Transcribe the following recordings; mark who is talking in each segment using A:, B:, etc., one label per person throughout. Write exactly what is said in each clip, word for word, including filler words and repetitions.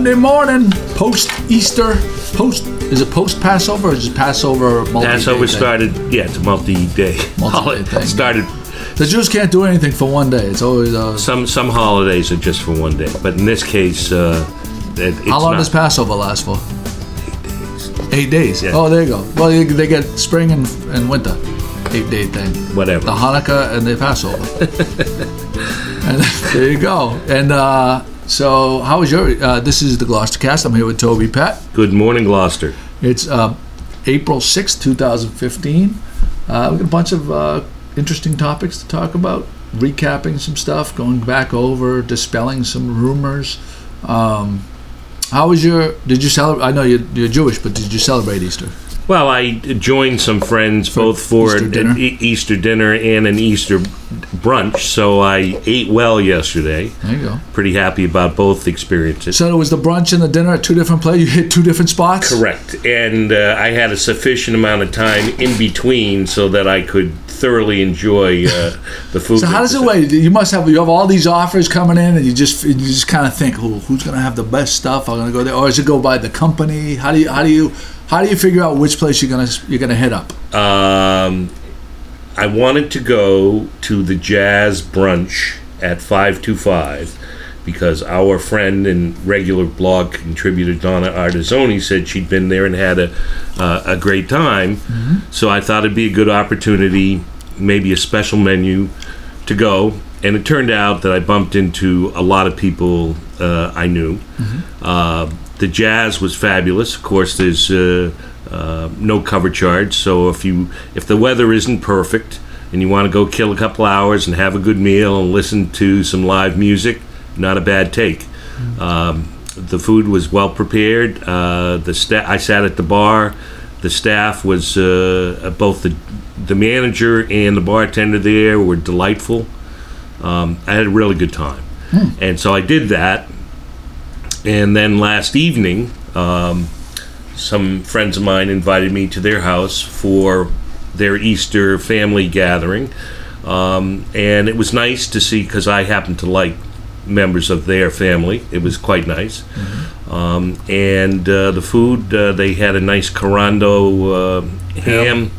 A: Monday morning, post-Easter, post, is it post-Passover or is it Passover multi-day
B: Passover
A: thing?
B: started, yeah, it's a multi-day.
A: Multi-day thing.
B: Started.
A: The Jews can't do anything for one day. It's always... Uh,
B: Some some holidays are just for one day, but in this case, uh, it, it's
A: how long
B: not.
A: does Passover last for?
B: Eight days.
A: Eight days.
B: Yeah.
A: Oh, there you go. Well, you, they get spring and, and winter. Eight-day thing.
B: Whatever.
A: The Hanukkah and the Passover. And there you go. And uh, so, how was your... Uh, this is the Gloucestercast. I'm here with Toby Pat.
B: Good morning, Gloucester.
A: It's uh, April sixth, twenty fifteen. Uh, we've got a bunch of uh, interesting topics to talk about. Recapping some stuff, going back over, dispelling some rumors. Um, how was your... Did you celebrate... I know you're, you're Jewish, but did you celebrate Easter?
B: Well, I joined some friends both for
A: Easter
B: an,
A: dinner.
B: an e- Easter dinner and an Easter brunch, so I ate well yesterday.
A: There you go.
B: Pretty happy about both experiences.
A: So it was the brunch and the dinner at two different places? You hit two different spots?
B: Correct. And uh, I had a sufficient amount of time in between so that I could thoroughly enjoy uh, the food.
A: So how does it wait? You must have you have all these offers coming in, and you just you just kind of think, oh, who's going to have the best stuff? I'm going to go there, or does it go by the company? How do you how do you how do you figure out which place you're going to you're going to hit up?
B: Um, I wanted to go to the Jazz Brunch at five two five because our friend and regular blog contributor Donna Artizzoni said she'd been there and had a uh, a great time. Mm-hmm. So I thought it'd be a good opportunity, maybe a special menu to go. And it turned out that I bumped into a lot of people uh, I knew. Mm-hmm. Uh, the Jazz was fabulous. Of course, there's uh, uh, no cover charge, so if you if the weather isn't perfect and you want to go kill a couple hours and have a good meal and listen to some live music, not a bad take. Mm-hmm. Um, the food was well prepared. Uh, the sta- I sat at the bar. The staff was uh, both the the manager and the bartender there were delightful. Um, I had a really good time, mm. and so I did that. And then last evening, um, some friends of mine invited me to their house for their Easter family gathering, um, and it was nice to see because I happen to like members of their family. It was quite nice. Mm-hmm. Um, and uh, the food, uh, they had a nice Corando uh, ham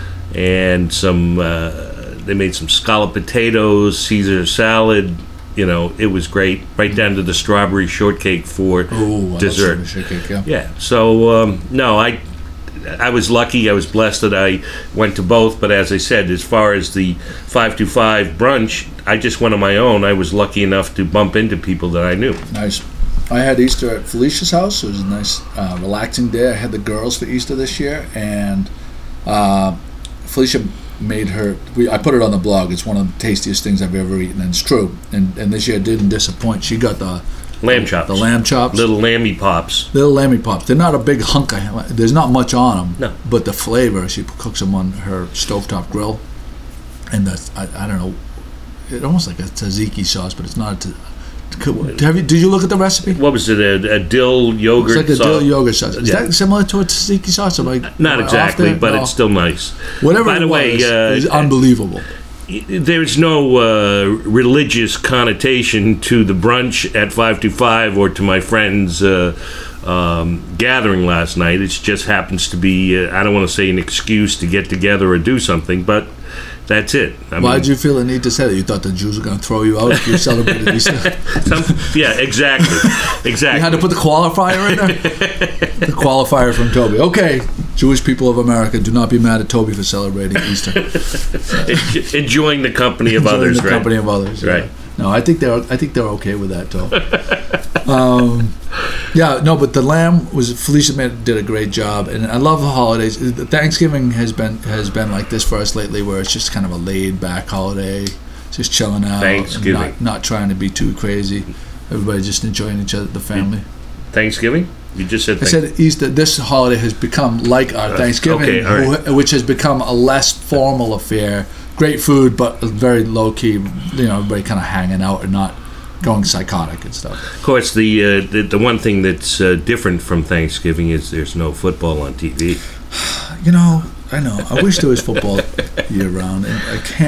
B: and some, uh, they made some scalloped potatoes, Caesar salad. You know, it was great, right down to the strawberry shortcake for
A: Ooh,
B: dessert.
A: I love strawberry shortcake, yeah.
B: Yeah, so, um, no, I I was lucky, I was blessed that I went to both, but as I said, as far as the five two five brunch, I just went on my own. I was lucky enough to bump into people that I knew.
A: Nice. I had Easter at Felicia's house. It was a nice, uh, relaxing day. I had the girls for Easter this year, and uh, Felicia made her, we, I put it on the blog, it's one of the tastiest things I've ever eaten, and it's true. And, and this year it didn't disappoint. She got the
B: Lamb chops.
A: The lamb chops.
B: Little lammy pops.
A: Little lammy pops. They're not a big hunk of, there's not much on them.
B: No.
A: But the flavor, she cooks them on her stovetop grill. And the, I, I don't know, it's almost like a tzatziki sauce, but it's not a Have you, did you look at the recipe?
B: What was it? A, a dill yogurt
A: It's like a
B: sauce?
A: dill yogurt sauce. Is
B: Yeah.
A: that similar to a tzatziki sauce? Or like
B: Not
A: off
B: exactly,
A: there?
B: but
A: No.
B: it's still nice.
A: Whatever
B: By
A: it
B: the
A: was,
B: way, uh,
A: it was unbelievable.
B: There's no uh, religious connotation to the brunch at five two five or to my friend's uh, um, gathering last night. It just happens to be, uh, I don't want to say an excuse to get together or do something, but that's it. I
A: Why
B: mean,
A: did you feel the need to say that? You thought the Jews were going to throw you out if you celebrated Easter?
B: some, yeah, exactly. Exactly.
A: You had to put the qualifier in there? The qualifier from Toby. Okay, Jewish people of America, do not be mad at Toby for celebrating Easter.
B: Enjoying the company of
A: Enjoying
B: others,
A: the
B: right?
A: company of others. Yeah.
B: Right.
A: No, I think they're I think they're okay with that, though. um, yeah, no, but the lamb was Felicia made, did a great job, and I love the holidays. Thanksgiving has been has been like this for us lately, where it's just kind of a laid back holiday, just chilling out,
B: Thanksgiving.
A: and not, not trying to be too crazy. Everybody just enjoying each other, the family.
B: Thanksgiving? You just said
A: I said Easter. This holiday has become like our Thanksgiving,
B: okay, all right.
A: wh- which has become a less formal affair. Great food, but very low key. You know, everybody kind of hanging out and not going psychotic and stuff.
B: Of course, the uh, the, the one thing that's uh, different from Thanksgiving is there's no football on T V.
A: You know, I know. I wish there was football year round, and I can't.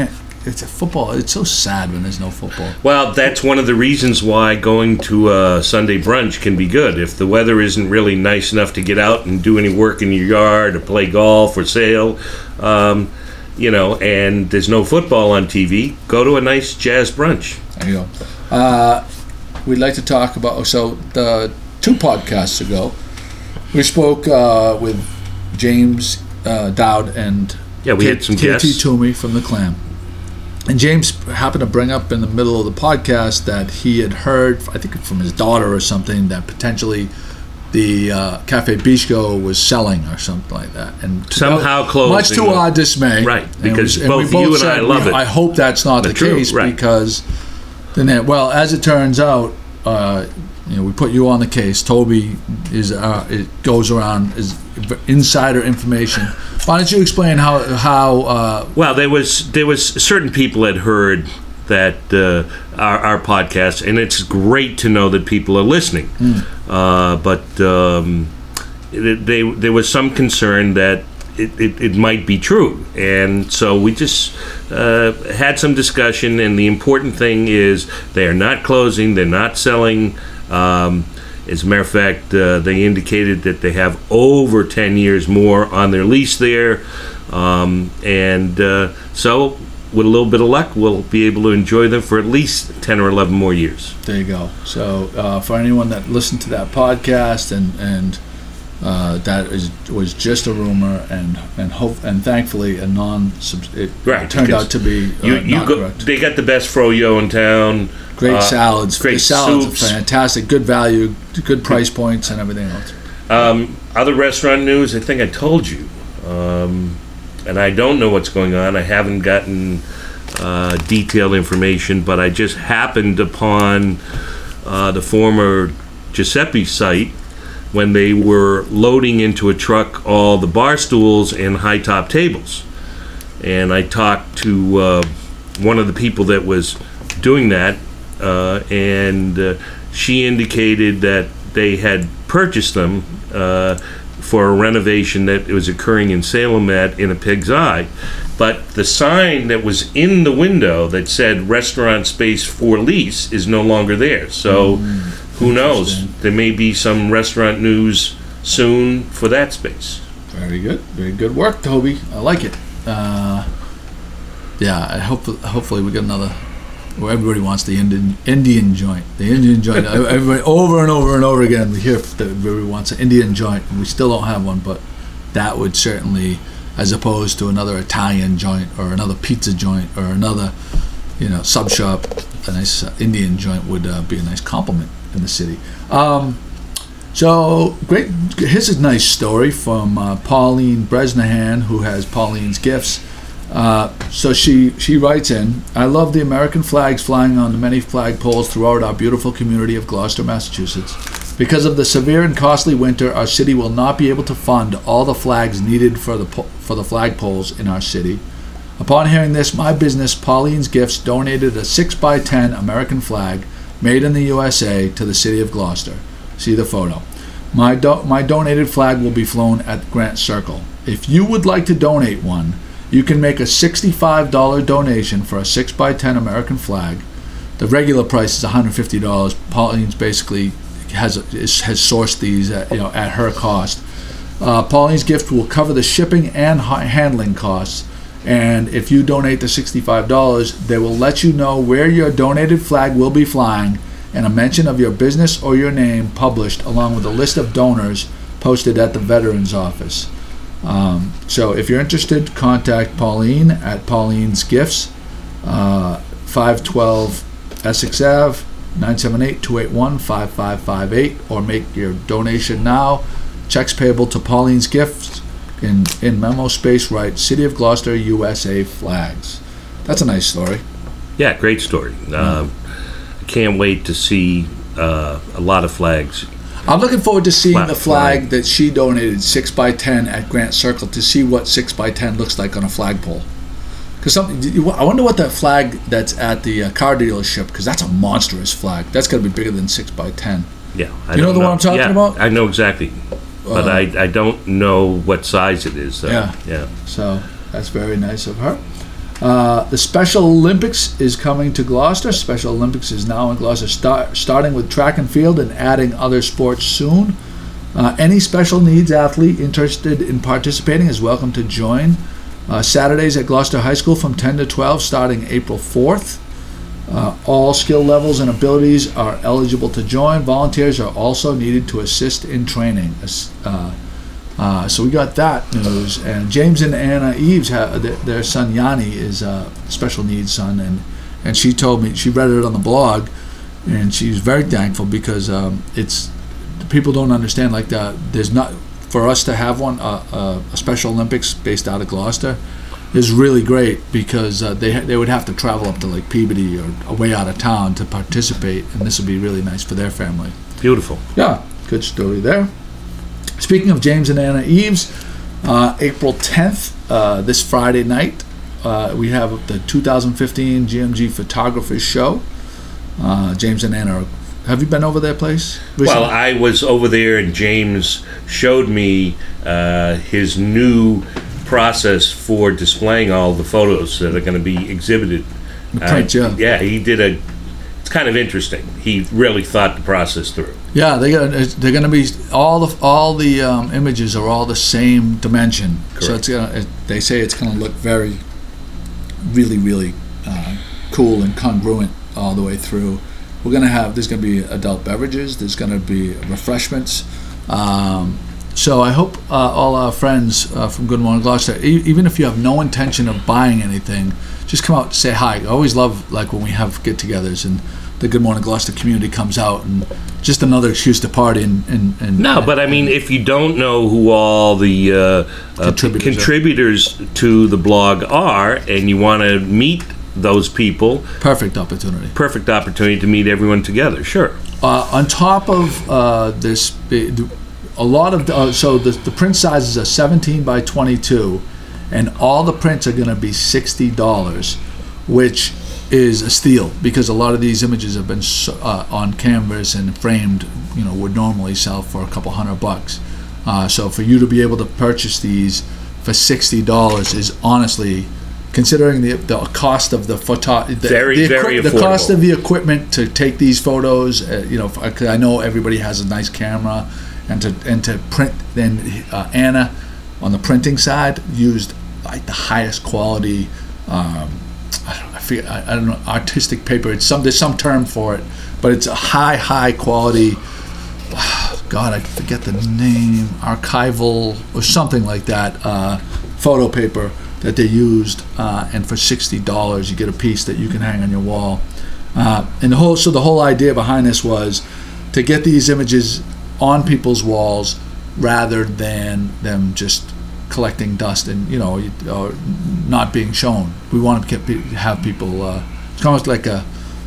A: it's a football. It's so sad when there's no football.
B: Well, that's one of the reasons why going to a Sunday brunch can be good. If the weather isn't really nice enough to get out and do any work in your yard or play golf or sail, um, you know, and there's no football on T V, go to a nice jazz brunch.
A: There you go. Uh, we'd like to talk about, so the two podcasts ago, we spoke uh, with James uh, Dowd and
B: Yeah, we
A: K-
B: had some
A: K T
B: guests.
A: Toomey from the Clam. And James happened to bring up in the middle of the podcast that he had heard, I think from his daughter or something, that potentially the uh, Cafe Bistro was selling or something like that. And to
B: Somehow
A: no-
B: closing.
A: Much to our dismay.
B: Right,
A: And
B: because
A: we- and we
B: both you and I
A: said,
B: love
A: we-
B: it.
A: I hope that's not the,
B: The truth,
A: case
B: right.
A: because then, that- well, as it turns out, uh, you know, we put you on the case. Toby is uh, it goes around is insider information. Why don't you explain how how uh,
B: Well, there was there was certain people had heard that uh, our, our podcast, and it's great to know that people are listening.
A: Mm.
B: Uh, but um, it, they there was some concern that it, it, it might be true, and so we just uh, had some discussion. And the important thing is they are not closing; they're not selling. Um, As a matter of fact, uh, they indicated that they have over ten years more on their lease there. Um, and uh, so, with a little bit of luck, we'll be able to enjoy them for at least ten or eleven more years.
A: there you go. So uh, for anyone that listened to that podcast and and uh, that is was just a rumor and and hope and thankfully a non it
B: Right,
A: turned
B: because
A: out to be uh,
B: You, you
A: not
B: go,
A: correct.
B: they got the best froyo in town.
A: Great
B: uh,
A: salads.
B: great
A: the salads
B: soups.
A: are fantastic. Good value. Good price points and everything else.
B: Um, other restaurant news, I think I told you. Um, and I don't know what's going on. I haven't gotten uh, detailed information, but I just happened upon uh, the former Giuseppe site when they were loading into a truck all the bar stools and high top tables. And I talked to uh, one of the people that was doing that, uh, and uh, she indicated that they had purchased them uh, for a renovation that was occurring in Salem at In a Pig's Eye. But the sign that was in the window that said restaurant space for lease is no longer there. So who knows?
A: Interesting.
B: There may be some restaurant news soon for that space.
A: Very good. Very good work, Toby. I like it. Uh, yeah, I hope hopefully we get another. Well, everybody wants the Indian Indian joint. The Indian joint. Everybody over and over and over again. We hear that everybody wants an Indian joint, and we still don't have one. But that would certainly, as opposed to another Italian joint or another pizza joint or another, you know, sub shop, a nice uh, Indian joint would uh, be a nice compliment in the city. Um, so great. Here's a nice story from uh, Pauline Bresnahan, who has Pauline's Gifts. Uh, so she, she writes in, I love the American flags flying on the many flagpoles throughout our beautiful community of Gloucester, Massachusetts. Because of the severe and costly winter, our city will not be able to fund all the flags needed for the po- for the flagpoles in our city. Upon hearing this, my business, Pauline's Gifts, donated a six by ten American flag made in the U S A to the city of Gloucester. See the photo. My, do- my donated flag will be flown at Grant Circle. If you would like to donate one, you can make a sixty-five dollars donation for a six by ten American flag. The regular price is one hundred fifty dollars. Pauline's basically has is, has sourced these at, you know, at her cost. Uh, Pauline's Gift will cover the shipping and ha- handling costs. And if you donate the sixty-five dollars, they will let you know where your donated flag will be flying and a mention of your business or your name published along with a list of donors posted at the Veterans Office. Um, so if you're interested, contact Pauline at Pauline's Gifts, uh, five twelve Essex Avenue, nine seven eight, two eight one, five five five eight, or make your donation now. Checks payable to Pauline's Gifts. In, in memo space, write City of Gloucester, U S A flags. That's a nice story.
B: Yeah, great story. Uh, I can't wait to see uh, a lot of flags.
A: I'm looking forward to seeing
B: Flag-
A: the flag
B: flag.
A: that she donated, six by ten at Grant Circle, to see what six by ten looks like on a flagpole. Because I wonder what that flag that's at the uh, car dealership, because that's a monstrous flag. That's got to be bigger than six by ten.
B: Yeah, I
A: You know
B: don't
A: the one I'm talking
B: Yeah,
A: about?
B: I know exactly, but
A: Uh,
B: I, I don't know what size it is. Though.
A: Yeah.
B: yeah.
A: So that's very nice of her. Uh, the Special Olympics is coming to Gloucester. Special Olympics is now in Gloucester, start, starting with track and field and adding other sports soon. Uh, any special needs athlete interested in participating is welcome to join. Uh, Saturdays at Gloucester High School from ten to twelve, starting April fourth. Uh, all skill levels and abilities are eligible to join. Volunteers are also needed to assist in training. Uh, uh, so we got that news. And James and Anna Eves, have, their, their son Yanni is a special needs son, and and she told me, she read it on the blog, and she's very thankful because um, it's people don't understand, like the, there's not, for us to have one, uh, uh, a Special Olympics based out of Gloucester is really great because uh, they ha- they would have to travel up to like Peabody or way out of town to participate, and this would be really nice for their family.
B: Beautiful.
A: Yeah, good story there. Speaking of James and Anna Eves, uh, April tenth, uh, this Friday night, uh, we have the two thousand fifteen G M G Photographers Show. Uh, James and Anna, have you been over their place recently?
B: Well, I was over there, and James showed me uh, his new process for displaying all the photos that are going to be exhibited.
A: The print,
B: uh,
A: yeah.
B: Yeah, he did a. It's kind of interesting. He really thought the process through.
A: Yeah, they got, they're going to be all the all the um, images are all the same dimension.
B: Correct.
A: So it's gonna, it, they say it's going to look very, really, really uh, cool and congruent all the way through. We're going to have, there's going to be adult beverages, there's going to be refreshments. Um, so I hope uh, all our friends uh, from Good Morning Gloucester, e- even if you have no intention of buying anything, just come out and say hi. I always love like when we have get-togethers and the Good Morning Gloucester community comes out, and just another excuse to party. And, and, and
B: No, but I mean, if you don't know who all the uh, uh,
A: Contributors
B: contributors to the blog are, and you want to meet those people,
A: perfect opportunity.
B: perfect opportunity to meet everyone together. Sure.
A: Uh, on top of uh, this, a lot of the, uh, so the, the print sizes are seventeen by twenty-two, and all the prints are going to be sixty dollars, which is a steal because a lot of these images have been so, uh, on canvas and framed, you know, would normally sell for a couple hundred bucks. Uh, so for you to be able to purchase these for sixty dollars is honestly, considering the the cost of the photo, the,
B: Very,
A: the,
B: very
A: the
B: affordable.
A: cost of the equipment to take these photos, uh, you know, because I know everybody has a nice camera, and to and to print. Then uh, Anna, on the printing side, used like the highest quality. Um, I don't, I, feel, I, I don't know, artistic paper. It's some there's some term for it, but it's a high, high quality. God, I forget the name, archival or something like that. Uh, photo paper that they used, uh, and for sixty dollars you get a piece that you can hang on your wall. Uh, and the whole so the whole idea behind this was to get these images on people's walls rather than them just collecting dust and you know or not being shown. We want to get, have people. Uh, it's almost like a,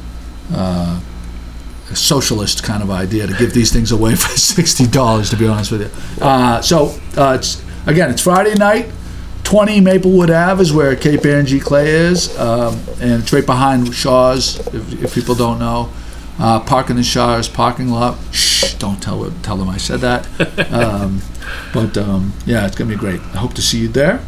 A: uh, a socialist kind of idea to give these things away for sixty dollars. To be honest with you, uh, so uh, it's again it's Friday night. twenty Maplewood Ave is where Cape Angie Clay is, um, and it's right behind Shaw's, if, if people don't know. Uh, park in the Shaw's parking lot. Shh, don't tell tell them I said that. Um, but um, yeah, it's going to be great. I hope to see you there.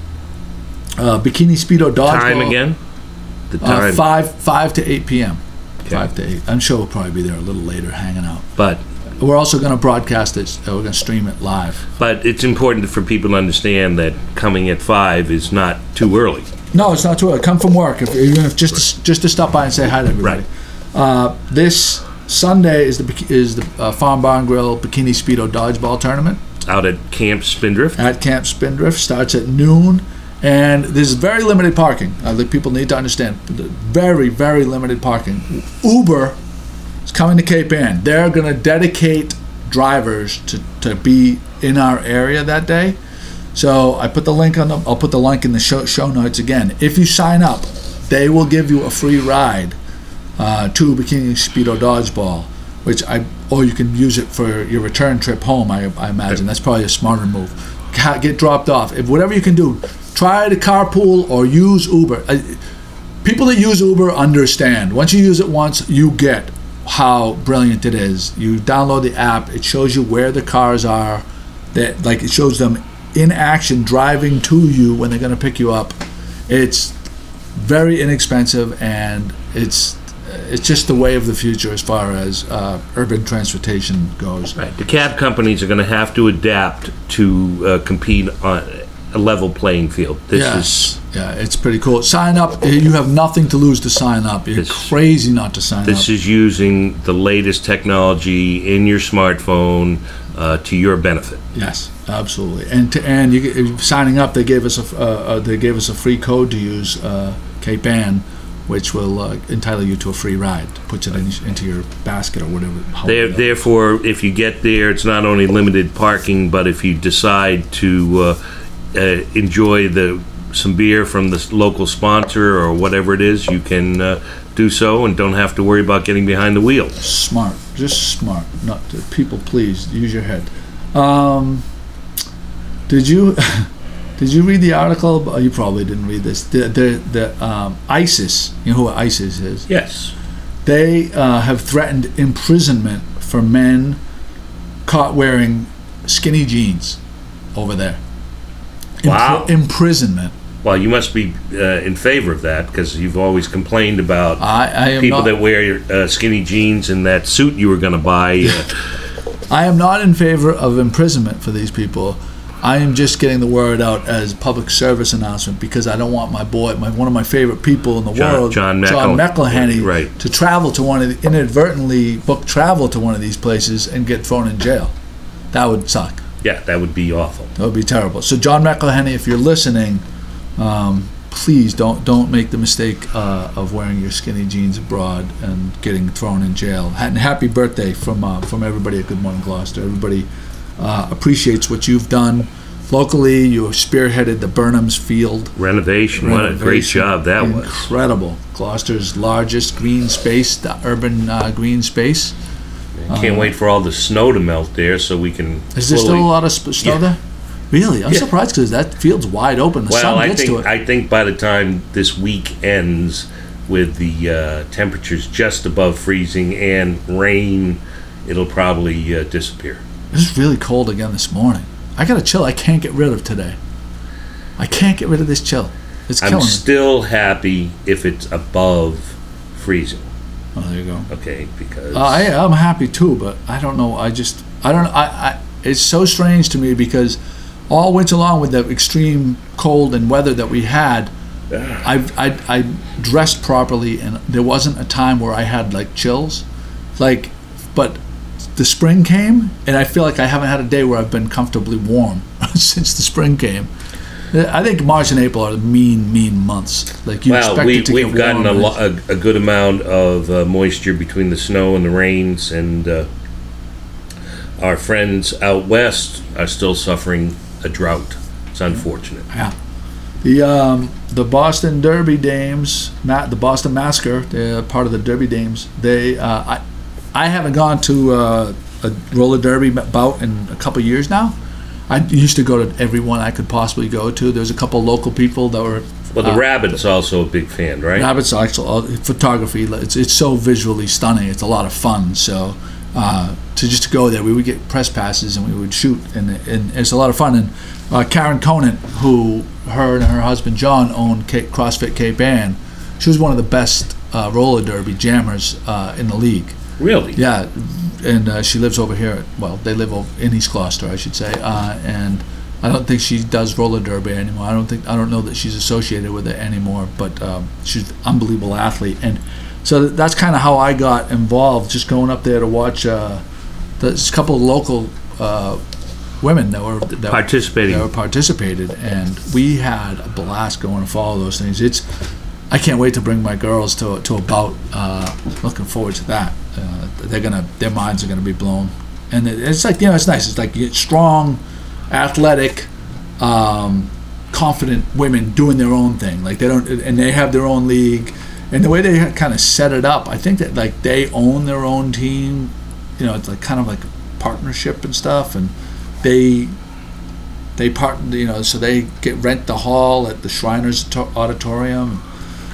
A: Uh, Bikini Speedo Dodgeball.
B: Time again? The time.
A: Uh, five, five to eight p.m.
B: Okay.
A: five to eight. I'm sure we'll probably be there a little later hanging out.
B: But
A: We're also going to broadcast it. Uh, we're going to stream it live.
B: but it's important for people to understand that coming at five is not too early.
A: No, it's not too early. Come from work, if, even if just to, just to stop by and say hi to everybody.
B: Right.
A: Uh, this Sunday is the bik- is the uh, Farm Barn Grill Bikini Speedo Dodgeball Tournament
B: Out at Camp Spindrift.
A: at Camp Spindrift. Starts at noon, and there's very limited parking. I think people need to understand. Very, very limited parking. Uber is coming to Cape Ann. They're going to dedicate drivers to, to be in our area that day. So I put the link on the, I'll put the link in the show, show notes again. If you sign up, they will give you a free ride uh, to Bikini Speedo Dodgeball, which I or you can use it for your return trip home. I, I imagine that's probably a smarter move. Ca- Get dropped off. If whatever you can do, try to carpool or use Uber. Uh, people that use Uber understand. Once you use it once, you get how brilliant it is. You download the app. It shows you where the cars are. That like it shows them in action driving to you when they're going to pick you up. It's very inexpensive, and it's it's just the way of the future as far as uh, urban transportation goes.
B: Right. The cab companies are going to have to adapt to uh, compete on a level playing field. This
A: yes.
B: is
A: yeah, it's pretty cool. Sign up. You have nothing to lose to sign up. You're
B: This-
A: crazy not to sign
B: this
A: up.
B: is using the latest technology in your smartphone uh, to your benefit.
A: Yes, absolutely. And to and you get- signing up, they gave us a f- uh, uh, they gave us a free code to use, uh, Cape Ann, which will uh, entitle you to a free ride. Puts it in, into your basket or whatever.
B: There, therefore, if you get there, it's not only limited parking, but if you decide to uh, uh, enjoy the some beer from the local sponsor or whatever it is, you can uh, do so and don't have to worry about getting behind the wheel.
A: Smart, just smart. Not people, please use your head. Um, did you did you read the article? Oh, you probably didn't read this. The the, the um, ISIS. You know who ISIS is?
B: Yes.
A: They uh, have threatened imprisonment for men caught wearing skinny jeans over there. Impri-
B: Wow.
A: Imprisonment.
B: Well, you must be uh, in favor of that because you've always complained about
A: I, I am
B: people
A: not,
B: that wear uh, skinny jeans and that suit you were going to buy. Uh,
A: I am not in favor of imprisonment for these people. I am just getting the word out as public service announcement because I don't want my boy, my one of my favorite people in the
B: John-
A: world,
B: John
A: John
B: McEl-
A: McElhenney,
B: right.
A: to travel to one of the, inadvertently book travel to one of these places and get thrown in jail. That would suck.
B: yeah, that would be awful.
A: That would be terrible. So John McElhenney, if you're listening, um, please don't don't make the mistake uh, of wearing your skinny jeans abroad and getting thrown in jail. And happy birthday from uh, from everybody at Good Morning Gloucester. Everybody uh, appreciates what you've done locally. You spearheaded the Burnham's Field
B: Renovation, what a great
A: renovation.
B: job that was.
A: Incredible. Gloucester's largest green space, the urban uh, green space.
B: Can't wait for all the snow to melt there so we can.
A: Is there still
B: slowly-
A: a lot of sp- snow
B: Yeah.
A: there? Really? I'm
B: Yeah.
A: surprised because that field's wide open. The
B: Well,
A: sun
B: I
A: gets
B: think
A: to it.
B: I think by the time this week ends, with the uh, temperatures just above freezing and rain, it'll probably uh, disappear.
A: It was really cold again this morning. I got a chill I can't get rid of today. I can't get rid of this chill. It's
B: I'm
A: killing me.
B: still happy if it's above freezing.
A: Oh, there you go.
B: Okay, because
A: Uh, I, I'm happy too, but I don't know. I just, I don't. I, I. It's so strange to me because all winter long with the extreme cold and weather that we had, I, I, I dressed properly, and there wasn't a time where I had like chills, like. But the spring came, and I feel like I haven't had a day where I've been comfortably warm since the spring came. I think March and April are the mean, mean months. Like you
B: well,
A: expect
B: we,
A: it to
B: we've
A: get
B: gotten
A: warm
B: a,
A: and
B: lo- a, a good amount of uh, moisture between the snow and the rains, and uh, our friends out west are still suffering a drought. It's unfortunate.
A: Yeah. The um, the Boston Derby Dames, Ma- the Boston Massacre, they're part of the Derby Dames. They, uh, I, I haven't gone to uh, a roller derby bout in a couple years now. I used to go to every one I could possibly go to. There's a couple local people that were.
B: Well, the
A: uh,
B: Rabbit's also a big fan, right?
A: Rabbits actually photography. It's it's so visually stunning. It's a lot of fun. So uh, to just go there, we would get press passes and we would shoot, and, and it's a lot of fun. And uh, Karen Conant, who her and her husband John owned K- CrossFit Cape Ann, she was one of the best uh, roller derby jammers uh, in the league.
B: Really?
A: Yeah, and uh, she lives over here. Well, they live over in East Gloucester, I should say. Uh, and I don't think she does roller derby anymore. I don't think I don't know that she's associated with it anymore. But um, she's an unbelievable athlete, and so that's kind of how I got involved. Just going up there to watch. Uh, there's a couple of local uh, women that were that
B: Participating.
A: That were participated, and we had a blast going to follow those things. It's I can't wait to bring my girls to to a bout. Uh, looking forward to that. Uh, they're gonna, their minds are gonna be blown, and it, it's like you know, it's nice. It's like you get strong, athletic, um, confident women doing their own thing. Like they don't, and they have their own league, and the way they kind of set it up, I think that like they own their own team. You know, it's like kind of like partnership and stuff, and they they part. You know, so they get rent the hall at the Shriners Auditorium.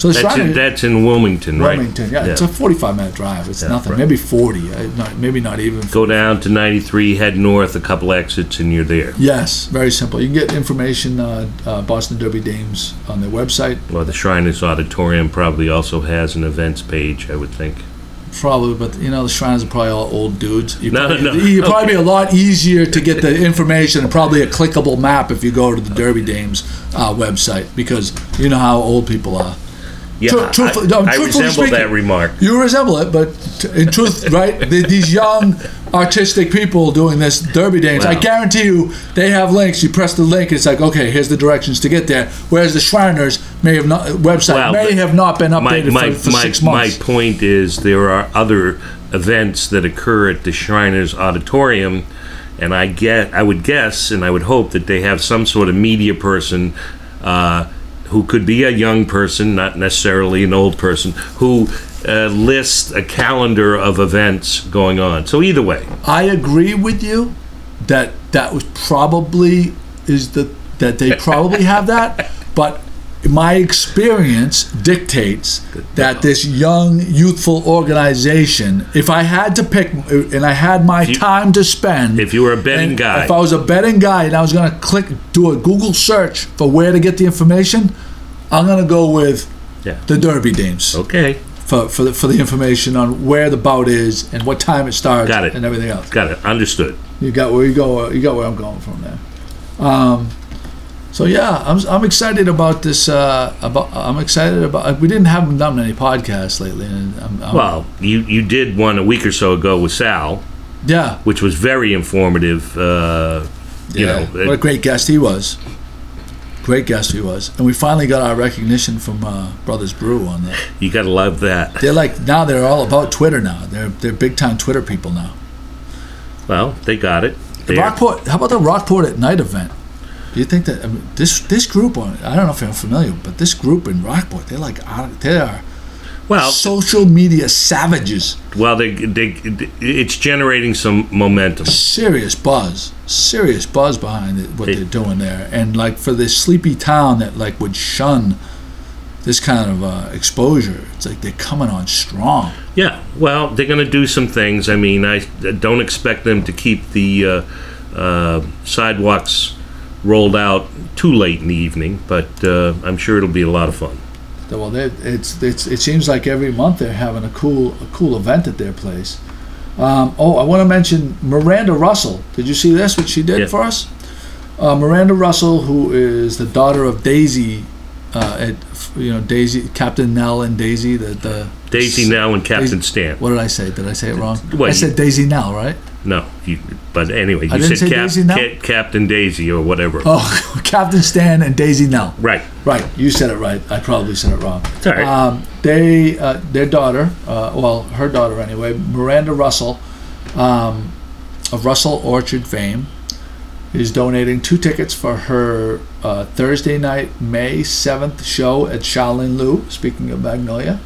A: So the
B: That's
A: Shriners,
B: in, that's in Wilmington, right?
A: Wilmington, yeah, it's a forty-five minute drive. It's
B: Yeah,
A: nothing,
B: right.
A: maybe forty, uh, not, maybe not even.
B: Go down to ninety-three, head north a couple exits, and you're there.
A: Yes, very simple. You can get information, uh, uh, Boston Derby Dames, on their website.
B: Well, the Shriners Auditorium probably also has an events page, I would think.
A: Probably, but you know, the Shriners are probably all old dudes. You
B: No,
A: probably,
B: no,
A: You'd probably
B: okay.
A: be a lot easier to get the information and probably a clickable map if you go to the Derby Dames uh, website, because you know how old people are.
B: Yeah,
A: Tru- truthfully- no,
B: I, I
A: truthfully
B: resemble
A: speaking-
B: that remark.
A: You resemble it, but t- in truth, right? The, these young, artistic people doing this Derby Dames, I
B: Wow.
A: guarantee you, they have links. You press the link, it's like, okay, here's the directions to get there. Whereas the Shriners may have not website
B: Well,
A: may have not been
B: My,
A: updated
B: my,
A: for, for
B: my,
A: six
B: my
A: months.
B: point is there are other events that occur at the Shriners Auditorium, and I get, I would guess, and I would hope that they have some sort of media person uh, who could be a young person, not necessarily an old person, who uh, lists a calendar of events going on. So either way,
A: I agree with you that that was probably is the that they probably have that, but my experience dictates that this young, youthful organization, if I had to pick and I had my
B: you-
A: time to spend,
B: if you were a betting
A: and
B: guy,
A: if I was a betting guy and I was going to click, do a Google search for where to get the information, I'm going to go with
B: yeah,
A: the Derby Dames
B: okay,
A: for for the, for the information on where the bout is and what time it starts
B: Got it.
A: and everything else.
B: got it, understood.
A: You got where you go. You got where I'm going from there. Um, so yeah, I'm I'm excited about this. Uh, about I'm excited about. We didn't have done many podcasts lately, and I'm, I'm,
B: Well, you, you did one a week or so ago with Sal,
A: yeah,
B: which was very informative. Uh, you
A: yeah.
B: know,
A: what a great guest he was. Great guest he was, and we finally got our recognition from uh, Brothers Brew on that.
B: you got to love that.
A: They're like now they're all about Twitter now. They're they're big time Twitter people now.
B: Well, they got it.
A: The
B: They're-
A: Rockport. How about the Rockport at Night event? Do you think that I mean, this this group on? I don't know if you're familiar, but this group in Rockport, they're like out- they are
B: well,
A: social media savages.
B: well, they, they, it's generating some momentum.
A: Serious buzz, serious buzz behind it, what
B: Hey.
A: they're doing there, and like for this sleepy town that like would shun this kind of uh, exposure, it's like they're coming on strong.
B: Yeah, well, they're going to do some things. I mean, I don't expect them to keep the uh, uh, sidewalks rolled out too late in the evening, but uh, I'm sure it'll be a lot of fun.
A: Well, they- it's it's it seems like every month they're having a cool a cool event at their place. Um, oh, I want to mention Miranda Russell. Did you see this? What she did
B: Yeah.
A: for us? Uh, Miranda Russell, who is the daughter of Daisy, uh, at you know Daisy, Captain Nell and Daisy, the the
B: Daisy Nell and Captain
A: Daisy-
B: Stan.
A: What did I say? Did I say it wrong?
B: What,
A: I
B: you-
A: said Daisy Nell, right?
B: No, you, but anyway,
A: I
B: you
A: didn't
B: said
A: say
B: Cap,
A: Daisy Nell?
B: Ca- Captain Daisy or whatever.
A: Oh, Captain Stan and Daisy Nell.
B: Right.
A: Right, you said it right. I probably said it wrong.
B: It's all right.
A: Um, they, uh, their daughter, uh, well, her daughter anyway, Miranda Russell, um, of Russell Orchard fame, is donating two tickets for her uh, Thursday night, May seventh show at Shaolin Lu. Speaking of Magnolia,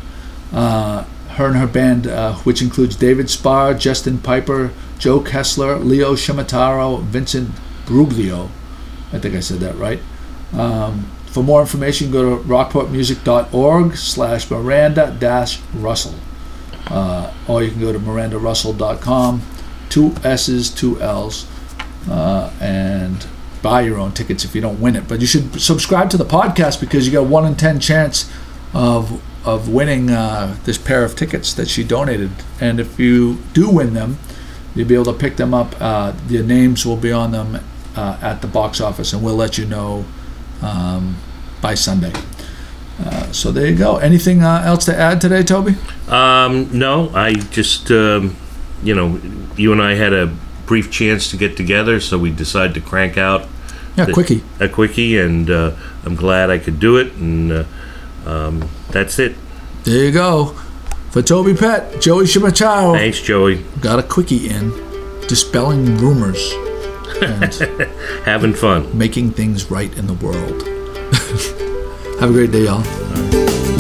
A: uh, her and her band, uh, which includes David Spar, Justin Piper, Joe Kessler, Leo Shimataro, Vincent Bruglio. I think I said that right. Um, for more information, go to rockportmusic.org slash Miranda dash Russell. Uh, or you can go to miranda russell dot com, two S's, two L's, uh, and buy your own tickets if you don't win it. But you should subscribe to the podcast because you got one in ten chance of of winning uh, this pair of tickets that she donated. And if you do win them, you'll be able to pick them up. Uh, the names will be on them uh, at the box office, and we'll let you know um, by Sunday. Uh, so there you go. Anything uh, else to add today, Toby?
B: Um, no, I just, um, you know, you and I had a brief chance to get together, so we decided to crank out
A: Yeah,
B: the-
A: quickie.
B: a quickie, and uh, I'm glad I could do it, and uh, um, that's it.
A: There you go. For Toby Pett, Joey Shimacharo.
B: Thanks, Joey.
A: Got a quickie in, dispelling rumors and
B: Having fun.
A: making things right in the world. Have a great day, y'all.